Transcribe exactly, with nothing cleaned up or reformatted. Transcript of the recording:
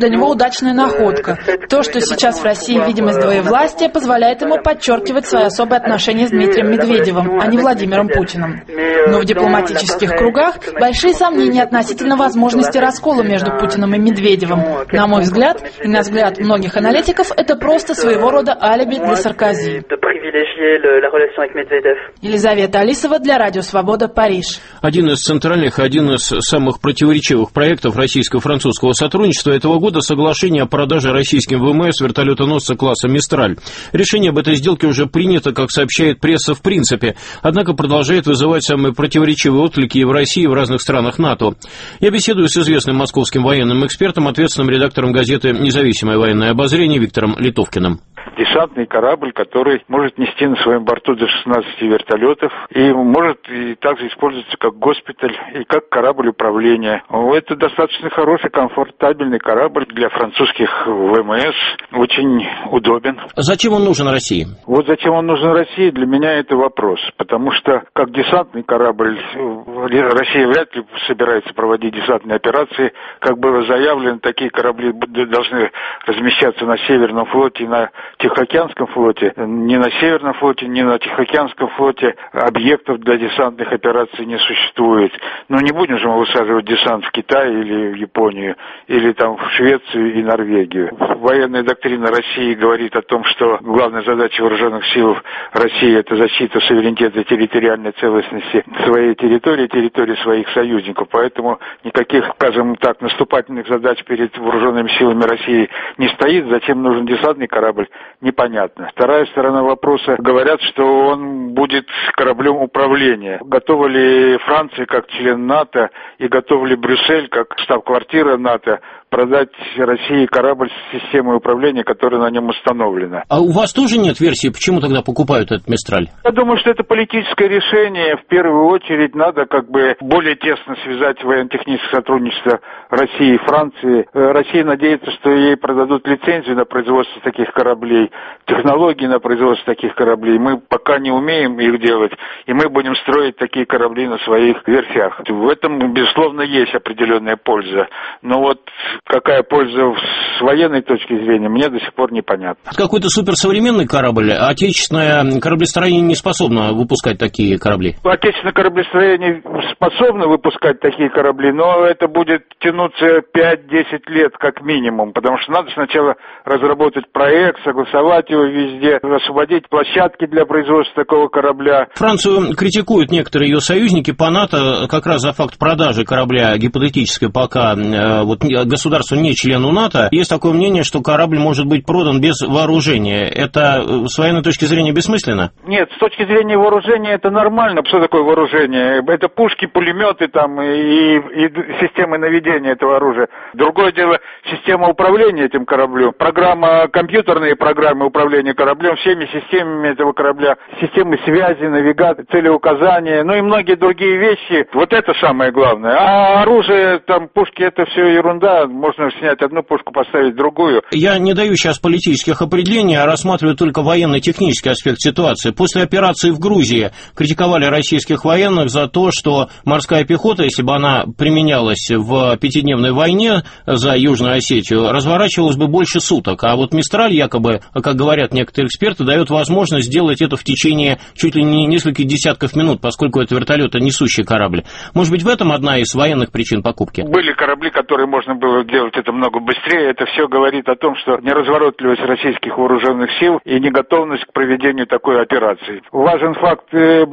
для него удачная находка. То, что сейчас в России видимость двоевластия, позволяет ему подчеркивать свои особые отношения с Дмитрием Медведевым, а не Владимиром Путиным. Но в дипломатических кругах большие сомнения относительно возможности раскола между Путиным и Медведевым. На мой взгляд, и на взгляд многих аналитиков, это просто своего рода алиби для Саркози. Елизавета Алисова для Радио Свобода, Париж. Один из центральных, один из самых противоречивых проектов российско-французского сотрудничества этого года – соглашение о продаже российским ВМС вертолетоносца класса «Мистраль». Решение об этой сделке уже принято, как сообщает пресса, в принципе, однако продолжает вызывать самые противоречивые отклики и в России, и в разных странах НАТО. Я беседую с известным московским военным экспертом, ответственным редактором газеты «Независимое военное обозрение» Виктором Литовкиным. Десантный корабль, который может нести на своем борту до шестнадцати вертолетов и может и также использоваться как госпиталь и как корабль управления. Это достаточно хороший, комфортабельный корабль для французских ВМС, очень удобен. Зачем он нужен России? Вот зачем он нужен России, для меня это вопрос, потому что как десантный корабль Россия вряд ли собирается проводить десантные операции. Как было заявлено, такие корабли должны размещаться на Северном флоте и на Тихоокеанском флоте. Ни на Северном флоте, ни на Тихоокеанском флоте объектов для десантных операций не существует. Но не будем же мы высаживать десант в Китай или в Японию, или там в Швецию и Норвегию. Военная доктрина России говорит о том, что главная задача вооруженных сил России – это защита суверенитета и территориальной целостности своей территории, территории своих союзников. Поэтому никаких, скажем так, наступательных задач перед вооруженными силами России не стоит. Зачем нужен десантный корабль? Непонятно. Вторая сторона вопроса. Говорят, что он будет кораблем управления. Готова ли Франция как член НАТО и готов ли Брюссель как штаб-квартира НАТО продать России корабль с системой управления, которая на нем установлена? А у вас тоже нет версии, почему тогда покупают этот «Мистраль»? Я думаю, что это политическое решение. В первую очередь надо как бы более тесно связать военно-техническое сотрудничество России и Франции. Россия надеется, что ей продадут лицензию на производство таких кораблей, технологии на производство таких кораблей. Мы пока не умеем их делать, и мы будем строить такие корабли на своих верфях. В этом, безусловно, есть определенная польза. Но вот какая польза с военной точки зрения, мне до сих пор непонятно. Какой-то суперсовременный корабль, а отечественное кораблестроение не способно выпускать такие корабли? Отечественное кораблестроение способно выпускать такие корабли, но это будет тянуться пять-десять лет как минимум, потому что надо сначала разработать проект, согласовать его везде, освободить площадки для производства такого корабля. Францию критикуют некоторые ее союзники по НАТО как раз за факт продажи корабля, гипотетической пока э, вот, государству не члену НАТО. Есть такое мнение, что корабль может быть продан без вооружения. Это с военной точки зрения бессмысленно? Нет, с точки зрения вооружения это нормально. Что такое вооружение? Это пушки, пулеметы там, и, и системы наведения этого оружия. Другое дело система управления этим кораблем. Программа, компьютерные программы управления кораблем, всеми системами этого корабля, системы связи, навигации, целеуказания, ну и многие другие вещи. Вот это самое главное. А оружие, там, пушки, это все ерунда. Можно снять одну пушку, поставить другую. Я не даю сейчас политических определений, а рассматриваю только военно-технический аспект ситуации. После операции в Грузии критиковали российских военных за то, что морская пехота, если бы она применялась в пятидневной войне за Южную Осетию, разворачивалась бы больше суток. А вот «Мистраль» якобы, как говорят некоторые эксперты, дает возможность сделать это в течение чуть ли не нескольких десятков минут, поскольку это вертолетонесущий корабль. Может быть, в этом одна из военных причин покупки? Были корабли, которые можно было делать это много быстрее. Это все говорит о том, что неразворотливость российских вооруженных сил и неготовность к проведению такой операции. Важен факт